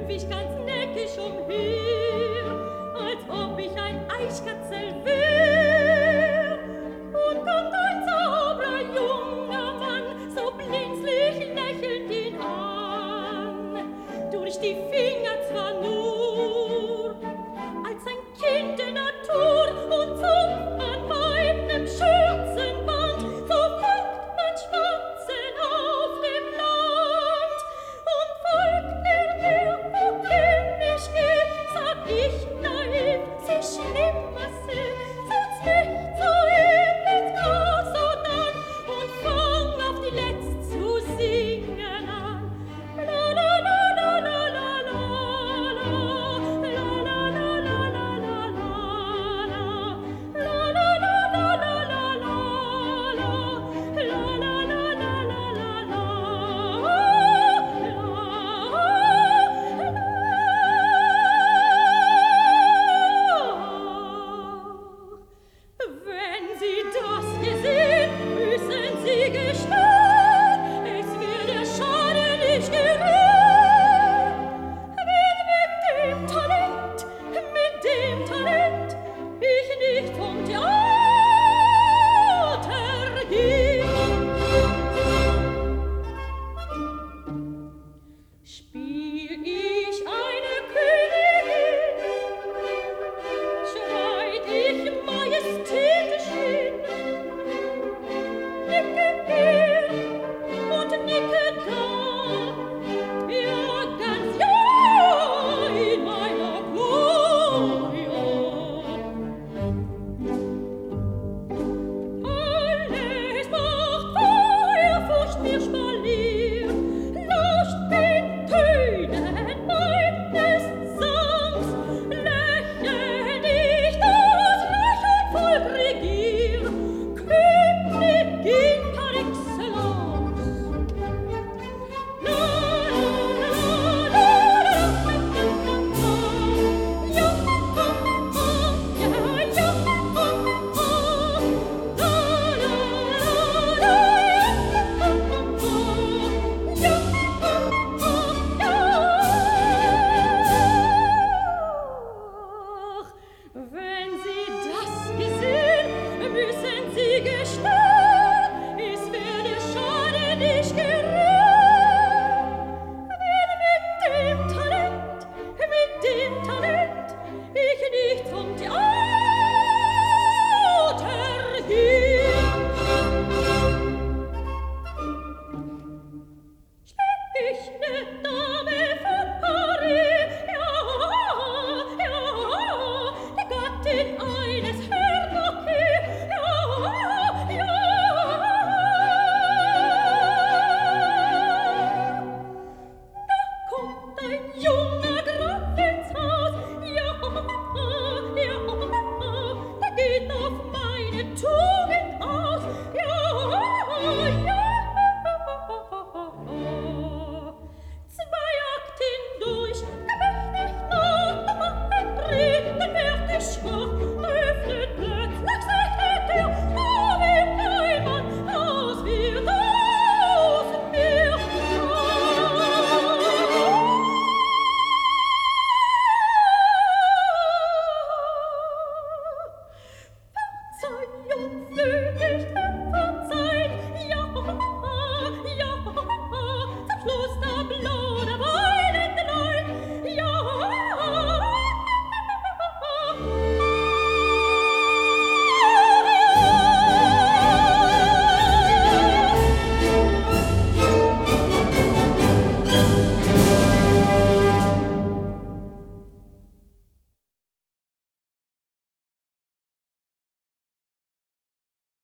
hüpf ich ganz neckisch umher, als ob ich ein Eichkatzel wär. Und kommt ein sauberer junger Mann, so blinzlich lächelt ihn an, durch die Finger zwar nur, als ein Kind der Natur und zupft an meinem Schürzenband, so folgt man Schwanzen auf dem Land. Und folgt mir, wohin ich geh, sag ich naiv, sie schlimmer sind, tut's nicht so ins Gras sodann, und fang auf die Letzt zu singen an. La la la la la la la la, la la la la la la la, la la la la la la la, la la la la la la la. Wenn Sie das gesehen, müssen Sie gestehen, es wird Ihr Schaden nicht gerührt. Wenn mit dem Talent ich nicht vom Theater geh. Spiel ich eine Königin, schreit ich majestätisch hin, nicke her und nicke da, ja ganz ja in meiner Gloria. Alles macht Feuer, Furcht mir Spalier, lauscht den Tönen meines Sangs, lächel nicht das Lächeln regier, Königin par excellence. La la la la la ja, ja, Ach, wenn Sie das gesehen, müssen Sie gestehen, es wird Ihr Schaden nicht gerührt. Wenn mit dem Talent ich nicht zum Theater geh. Ich ne Dame von Paris, ja, ja, die Gattin eines Herrn Marquis, ja, ja. Da kommt ein junger Graf ins Haus, ja, ja, der geht auf meine Tugend aus, ja, ja. Zwei Akt hindurch, da möcht ich noch, ein Brief, dann werd ich schwach,